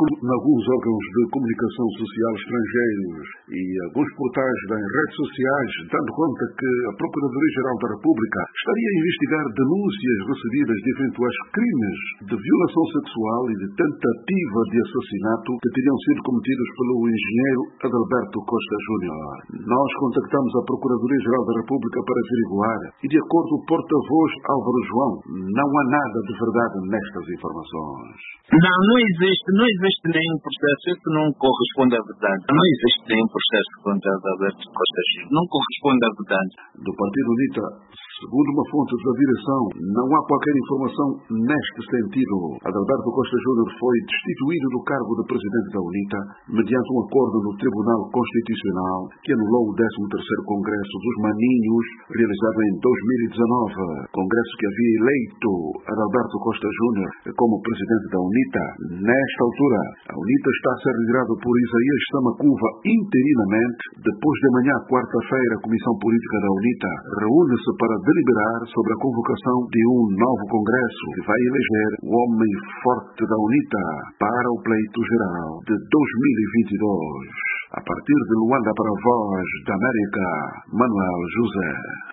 em alguns órgãos de comunicação social estrangeiros e alguns portais das redes sociais, dando conta que a Procuradoria-Geral da República estaria a investigar denúncias recebidas de eventuais crimes de violação sexual e de tentativa de assassinato que teriam sido cometidos pelo engenheiro Adalberto Costa Júnior. Nós contactamos a Procuradoria-Geral da República para averiguar e, de acordo com o porta-voz Álvaro João, não há nada de verdade nestas informações. Não existe nenhum processo. Isso não corresponde à verdade. Não existe nenhum processo contra Adalberto Costa Júnior. Não corresponde à verdade. Do Partido UNITA, segundo uma fonte da direção, não há qualquer informação neste sentido. Adalberto Costa Júnior foi destituído do cargo de presidente da UNITA mediante um acordo no Tribunal Constitucional que anulou o 13º Congresso dos Maninhos, realizado em 2019. Congresso que havia eleito Adalberto Costa Júnior como presidente da UNITA. Nesta altura, a UNITA está a ser liderada por Isaías Samacuva interinamente. Depois de amanhã, quarta-feira, a Comissão Política da UNITA reúne-se para deliberar sobre a convocação de um novo Congresso que vai eleger o homem forte da UNITA para o pleito geral de 2022. A partir de Luanda para a Voz da América, Manuel José.